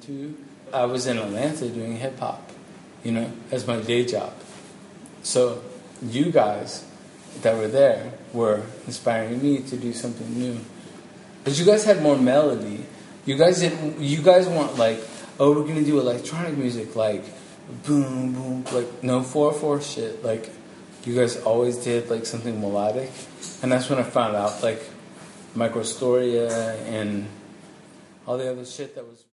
into. I was in Atlanta doing hip hop, as my day job. So you guys that were there were inspiring me to do something new. But you guys had more melody. You guys didn't. You guys weren't like, oh, we're gonna do electronic music, like boom, boom, like no 4/4 shit. Like you guys always did like something melodic, and that's when I found out like Microstoria and all the other shit that was.